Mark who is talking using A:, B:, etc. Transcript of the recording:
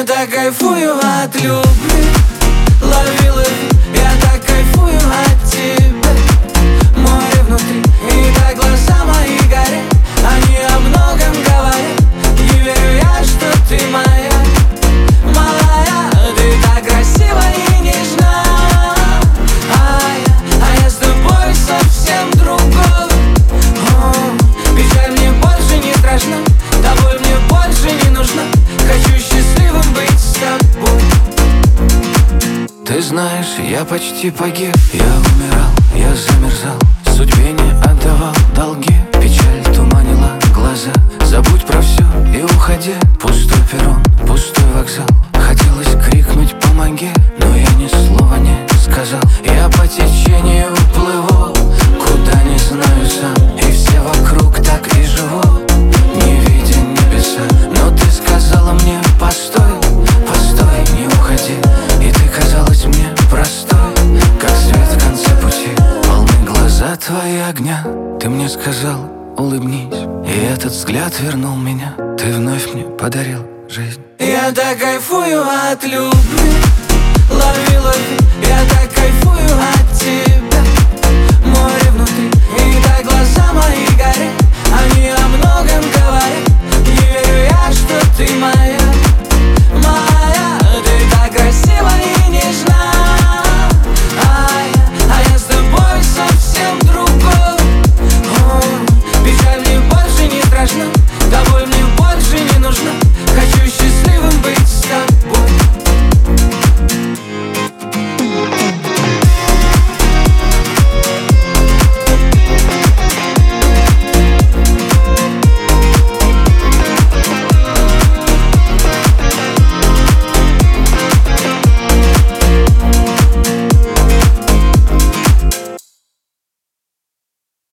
A: Я так кайфую от любви, лови, лови. Я так кайфую от тебя, море внутри. И так глаза мои горят, они о многом говорят. Не верю я, что ты моя, малая. Ты так красива и нежна, а я с тобой совсем другой. Печаль мне больше не страшна, тобой мне больше не нужна. Хочу счастливым быть с тобой. Ты знаешь, я почти погиб. Я умирал, я замерзал, судьбе не отдавал долги. Печаль туманила глаза. Забудь про все и уходи. Пустой перрон, пустой вокзал. Хотелось крикнуть «помоги», но я ни слова не сказал. Я по течению плыву, куда не знаю сам. И все вокруг так и живут, не видя небеса. Но ты сказала мне «постой, постой, не уходи». И ты казалась мне простой, как свет в конце пути. Полны глаза твои огня. Ты мне сказал улыбнись, и этот взгляд вернул меня. Ты вновь мне подарил жизнь. Я так кайфую от любви, лови, лови. Я так кайфую от